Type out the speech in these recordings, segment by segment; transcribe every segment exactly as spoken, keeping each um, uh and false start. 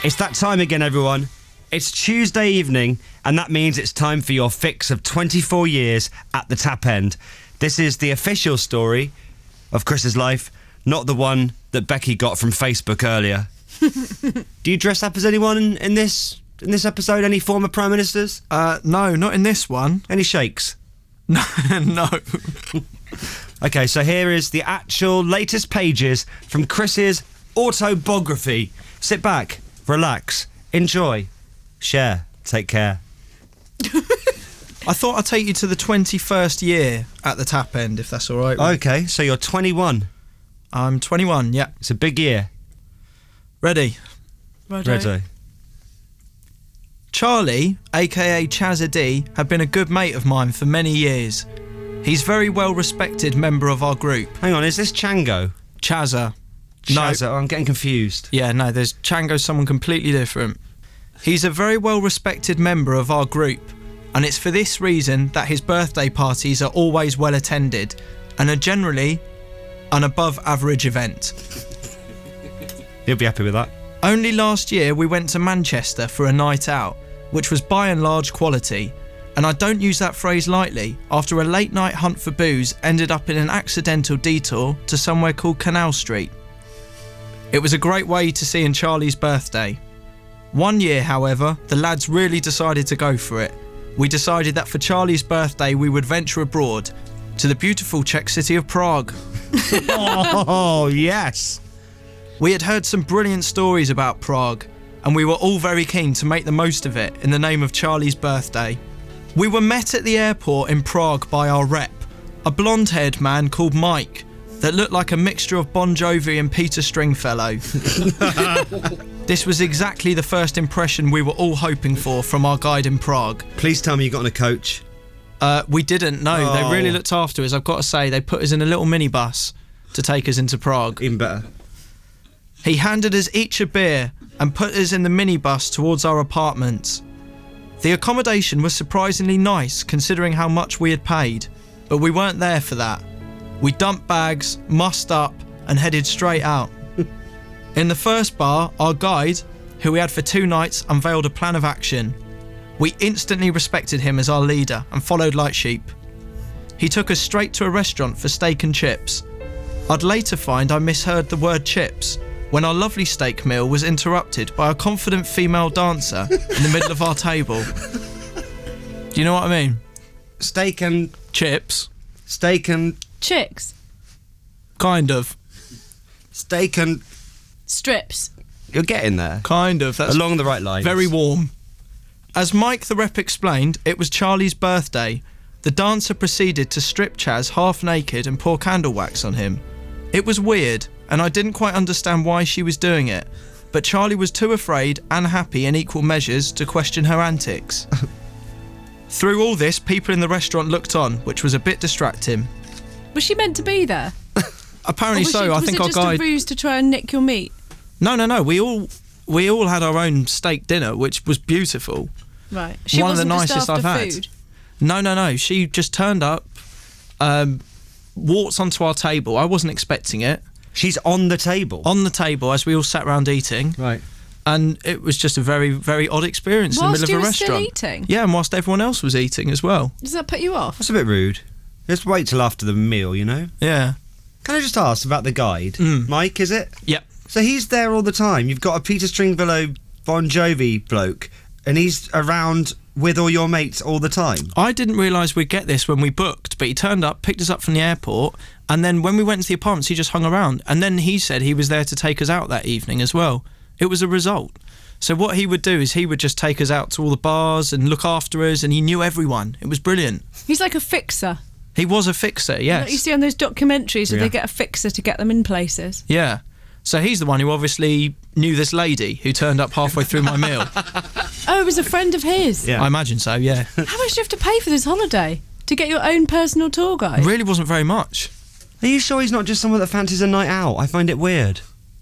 It's that time again, everyone. It's Tuesday evening, and that means it's time for your fix of twenty-four years at the Tap End. This is the official story of Chris's life, not the one that Becky got from Facebook earlier. Do you dress up as anyone in, in this in this episode? Any former Prime Ministers? Uh, no, not in this one. Any shakes? No, no. Okay, so here is the actual latest pages from Chris's autobiography. Sit back, relax, enjoy, share, take care. I thought I'd take you to the twenty-first year at the Tap End, if that's all right. Okay, so you're twenty-one. I'm twenty-one, yeah. It's a big year. Ready? Ready. Ready. Charlie, aka Chazza D, had been a good mate of mine for many years. He's a very well respected member of our group. Hang on, is this Chango? Chazza. Chazza, No. oh, I'm getting confused. Yeah, no, there's Chango's someone completely different. He's a very well respected member of our group, and it's for this reason that his birthday parties are always well attended and are generally an above average event. You'll be happy with that. Only last year we went to Manchester for a night out, which was by and large quality, and I don't use that phrase lightly, after a late night hunt for booze ended up in an accidental detour to somewhere called Canal Street. It was a great way to see in Charlie's birthday. One year, however, the lads really decided to go for it. We decided that for Charlie's birthday we would venture abroad to the beautiful Czech city of Prague. Oh, yes. We had heard some brilliant stories about Prague, and we were all very keen to make the most of it in the name of Charlie's birthday. We were met at the airport in Prague by our rep, a blonde-haired man called Mike that looked like a mixture of Bon Jovi and Peter Stringfellow. This was exactly the first impression we were all hoping for from our guide in Prague. Please tell me you got on a coach. Uh, we didn't, no. Oh. They really looked after us, I've got to say. They put us in a little minibus to take us into Prague. Even better. He handed us each a beer and put us in the minibus towards our apartments. The accommodation was surprisingly nice considering how much we had paid, but we weren't there for that. We dumped bags, mussed up, and headed straight out. In the first bar, our guide, who we had for two nights, unveiled a plan of action. We instantly respected him as our leader and followed like sheep. He took us straight to a restaurant for steak and chips. I'd later find I misheard the word chips when our lovely steak meal was interrupted by a confident female dancer in the middle of our table. Do you know what I mean? Steak and... Chips. Steak and... Chicks. Kind of. Steak and... Strips. You're getting there. Kind of. That's along the right lines. Very warm. As Mike the rep explained, it was Charlie's birthday. The dancer proceeded to strip Chaz half naked and pour candle wax on him. It was weird, and I didn't quite understand why she was doing it, but Charlie was too afraid and happy in equal measures to question her antics. Through all this, people in the restaurant looked on, which was a bit distracting. Was she meant to be there? Apparently Or was so. she, I was think it our just guide. a ruse to try and nick your meat? No, no, no. We all we all had our own steak dinner, which was beautiful. Right. She One of the wasn't nicest just after I've had. food. No, no, no. She just turned up, um, walked onto our table. I wasn't expecting it. She's on the table? On the table as we all sat around eating. Right. And it was just a very, very odd experience Whilst in the middle you of a were still restaurant. eating? Yeah, and whilst everyone else was eating as well. Does that put you off? That's a bit rude. Just wait till after the meal, you know? Yeah. Can I just ask about the guide? Mm. Mike, is it? Yep. So he's there all the time. You've got a Peter Stringfellow Bon Jovi bloke, and he's around with all your mates all the time. I didn't realise we'd get this when we booked, but he turned up, picked us up from the airport, and then when we went to the apartments, he just hung around. And then he said he was there to take us out that evening as well. It was a result. So what he would do is he would just take us out to all the bars and look after us, and he knew everyone. It was brilliant. He's like a fixer. He was a fixer, You know yes. what you see on those documentaries where Yeah. they get a fixer to get them in places. Yeah. So he's the one who obviously knew this lady who turned up halfway through my meal. Oh, it was a friend of his. Yeah. I imagine so, yeah. How much do you have to pay for this holiday? To get your own personal tour guide? Really wasn't very much. Are you sure he's not just someone that fancies a night out? I find it weird.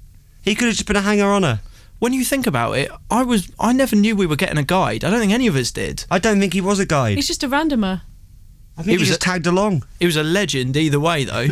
He could have just been a hanger-oner. When you think about it, I was I never knew we were getting a guide. I don't think any of us did. I don't think he was a guide. He's just a randomer. I think He he, was just a- tagged along. He was a legend either way, though.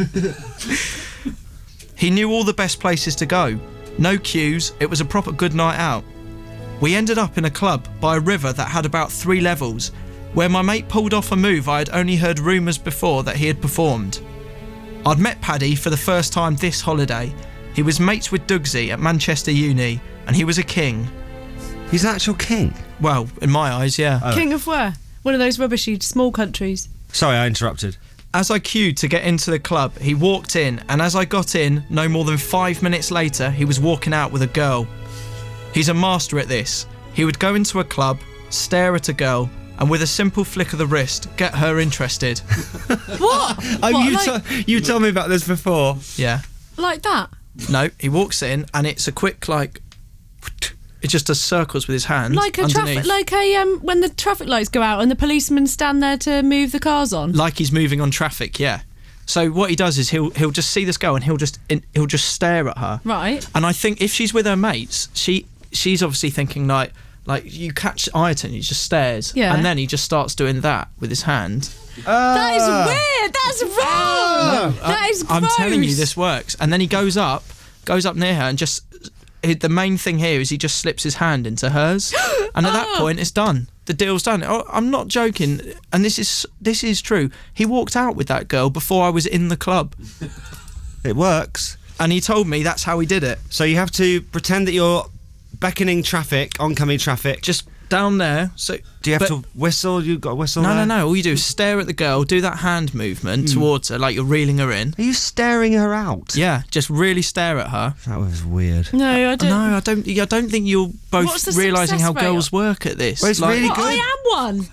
He knew all the best places to go. No queues. It was a proper good night out. We ended up in a club by a river that had about three levels, where my mate pulled off a move I had only heard rumours before that he had performed. I'd met Paddy for the first time this holiday. He was mates with Dougsy at Manchester Uni, and he was a king. He's an actual king? Well, in my eyes, yeah. Oh. King of where? One of those rubbishy small countries. Sorry, I interrupted. As I queued to get into the club, he walked in, and as I got in, no more than five minutes later, he was walking out with a girl. He's a master at this. He would go into a club, stare at a girl, and with a simple flick of the wrist, get her interested. What? Oh, What, you, like, to- you told me about this before. Yeah. like that? No, he walks in, and it's a quick, like... It just does circles with his hand Like a underneath. traffic, like a um, when the traffic lights go out and the policemen stand there to move the cars on. Like he's moving on traffic, yeah. So what he does is he'll he'll just see this girl and he'll just he'll just stare at her. Right. And I think if she's with her mates, she she's obviously thinking like like you catch Ireton, he just stares, Yeah. and then he just starts doing that with his hand. That is weird. That's wrong. that is gross. I'm telling you, this works. And then he goes up, goes up near her, and just the main thing here is he just slips his hand into hers, and at that Oh. point it's done. The deal's done. Oh, I'm not joking, and this is this is true. He walked out with that girl before I was in the club, It works. and he told me that's how he did it. So you have to pretend that you're beckoning traffic, oncoming traffic. Just down there. So Do you have but- to whistle? You've got a whistle No, there? no, no. All you do is stare at the girl, do that hand movement towards her, like you're reeling her in. Are you staring her out? Yeah, just really stare at her. That was weird. No, I don't. No, I don't. I don't think you're both What's the realising how success rate? girls work at this. Well, it's really Well, good. I am one.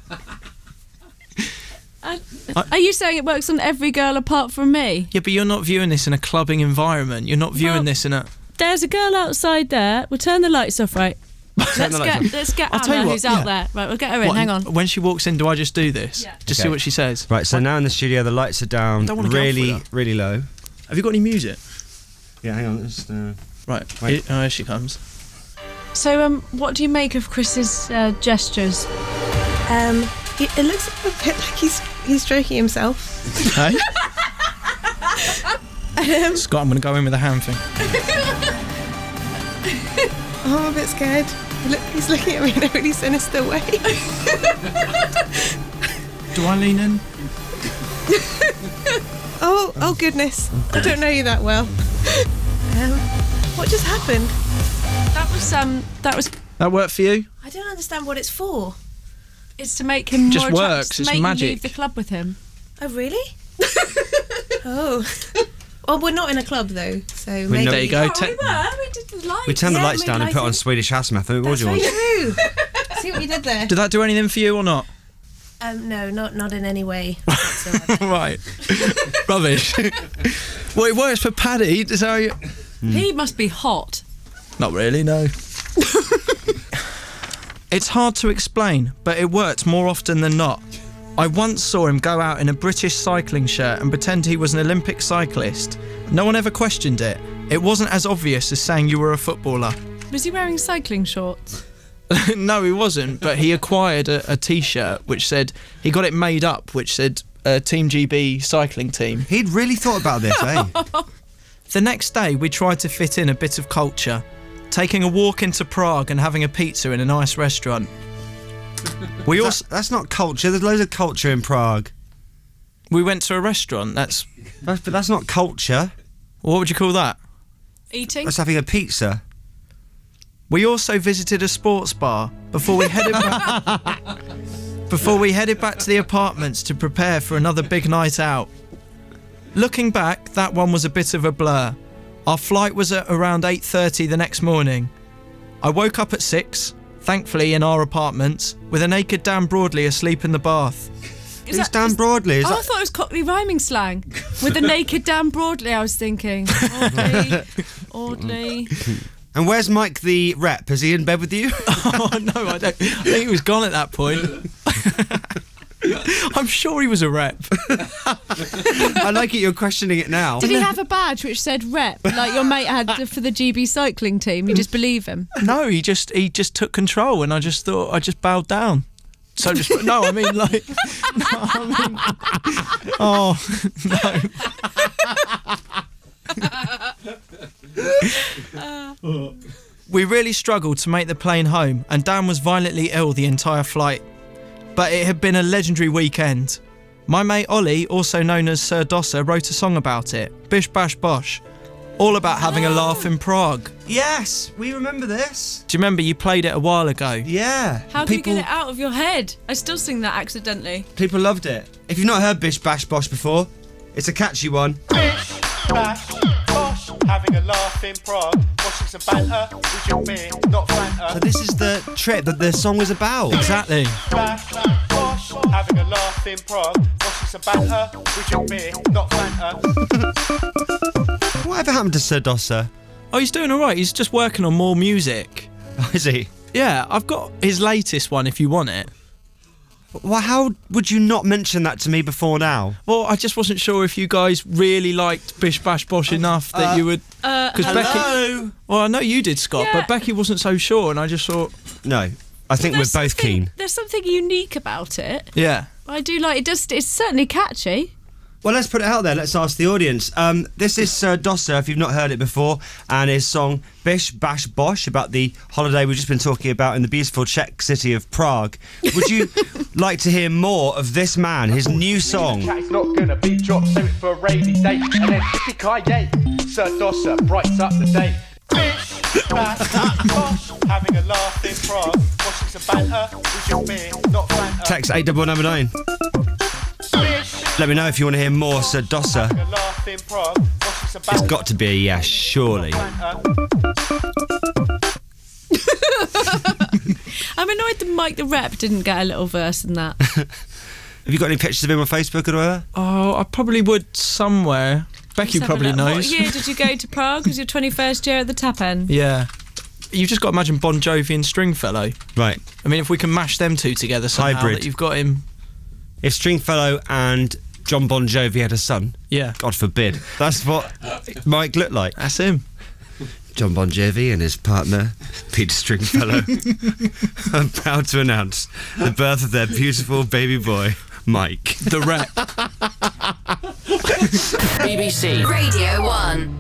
I, are you saying it works on every girl apart from me? Yeah, but you're not viewing this in a clubbing environment. You're not viewing Well- this in a. There's a girl outside there. We'll turn the lights off, right? Turn Let's the lights get off. let's get I'll tell you Anna, what, who's out yeah. there. Right, we'll get her in. What, Hang on. When she walks in, do I just do this? Yeah. Just Okay. see what she says. Right, so now in the studio, the lights are down don't wanna get off really, with her. really low. Have you got any music? Yeah, hang on. Just, uh... Right. Wait. Here, oh, here she comes. So, um, what do you make of Chris's uh, gestures? Um, it, it looks a bit like he's he's stroking himself. Hey, Um, Scott, I'm going to go in with a hand thing. oh, I'm a bit scared. Look, he's looking at me in a really sinister way. Do I lean in? Oh, oh goodness! I don't know you that well. Um, what just happened? That was um, that was. That work for you? I don't understand what it's for. It's to make him Just more attract- works, to it's make you magic. leave the club with him. Oh, really? oh. Well, we're not in a club though, so We maybe. know- There you go. Oh, Te- we were. We did the lights. We turned the Yeah, lights maybe down and I put on think- Swedish house method. What That's do you very want? true. See what you did there? Did that do anything for you or not? Um, no, not not in any way whatsoever. Right. Rubbish. Well, it works for Paddy. So you... He must be hot. Not really, no. It's hard to explain, but it worked more often than not. I once saw him go out in a British cycling shirt and pretend he was an Olympic cyclist. No one ever questioned it. It wasn't as obvious as saying you were a footballer. Was he wearing cycling shorts? No, he wasn't, but he acquired a, a T-shirt which said, he got it made up, which said uh, Team G B cycling team. He'd really thought about this, eh? The next day, we tried to fit in a bit of culture, taking a walk into Prague and having a pizza in a nice restaurant. We That- also that's not culture. There's loads of culture in Prague. we went to a restaurant. That's That's, but that's not culture. what would you call that? Eating? That's having a pizza. We also visited a sports bar before we headed back, before we headed back to the apartments to prepare for another big night out. Looking back, that one was a bit of a blur. Our flight was at around eight thirty the next morning. I woke up at six, thankfully in our apartments, with a naked Dan Broadley asleep in the bath. Is Who's that- Dan is- Broadley? Is Oh, I that... thought it was Cockney rhyming slang. With the naked Dan Broadley, I was thinking. Audley, Audley. And where's Mike the rep? Is he in bed with you? Oh no, I don't. I think he was gone at that point. I'm sure he was a rep. I like it. You're questioning it now. Did he have a badge which said rep, like your mate had for the G B cycling team? You just believe him? No, he just he just took control, and I just thought I just bowed down. So just no, I mean like, no, I mean, oh no. We really struggled to make the plane home, and Dan was violently ill the entire flight. But it had been a legendary weekend. My mate Ollie, also known as Sir Dosser, wrote a song about it, Bish Bash Bosh, all about having a laugh in Prague. Yes, we remember this. Do you remember you played it a while ago? Yeah. How can you get it out of your head? I still sing that accidentally. People loved it. If you've not heard Bish Bash Bosh before, it's a catchy one. Bish, bash, bosh, having a laugh in Prague, watching some banter with your beer, not Fanta. So this is the trip that the song was about. Exactly. Bash, bosh, having a laugh in Prague, watching some banter with your beer, not Fanta. Whatever happened to Sir Dosser? Oh, he's doing all right. He's just working on more music. Oh, is he? Yeah, I've got his latest one if you want it. Well, how would you not mention that to me before now? Well, I just wasn't sure if you guys really liked Bish Bash Bosh enough that Uh, you would... Uh, Because Becky... Well, I know you did, Scott, Yeah. but Becky wasn't so sure, and I just thought... No, I think we're There's both something- keen. There's something unique about it. Yeah. I do like it. Does it's certainly catchy. Well, let's put it out there. Let's ask the audience. Um, this is Sir Dosser, if you've not heard it before, and his song Bish Bash Bosh about the holiday we've just been talking about in the beautiful Czech city of Prague. Would you like to hear more of this man, his new song? It's not gonna be dropped, save it for a rainy day. And then yippee-ki-yay, Sir Dosser brights up the day. Bish, bash, bosh, having a laugh in Prague, watching some banter with your beer, not Fanta. Text eight double number nine. Bish, Let me know if you want to hear more Sir Dosser. having a laugh in Prague, watching some It's banter got to be a yes, surely. Fanta. I'm annoyed that Mike the Rep didn't get a little verse in that. Have you got any pictures of him on Facebook or whatever? Oh, I probably would somewhere. Becky Let's have a probably look. knows. What year did you go to Prague? Was your twenty-first year at the Tap End? Yeah. You've just got to imagine Bon Jovi and Stringfellow. Right. I mean, if we can mash them two together somehow, Hybrid. that you've got him... If Stringfellow and John Bon Jovi had a son, Yeah, God forbid, that's what Mike looked like. that's him. John Bon Jovi and his partner, Peter Stringfellow, are proud to announce the birth of their beautiful baby boy, Mike. The Rep. B B C Radio one.